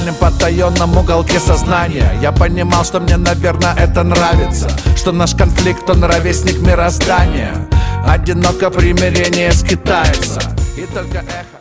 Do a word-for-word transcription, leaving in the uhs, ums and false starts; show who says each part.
Speaker 1: дальнем потаенном уголке сознания я понимал, что мне, наверное, это нравится, что наш конфликт, он ровесник мироздания. Одиноко примирение скитается, и только эхо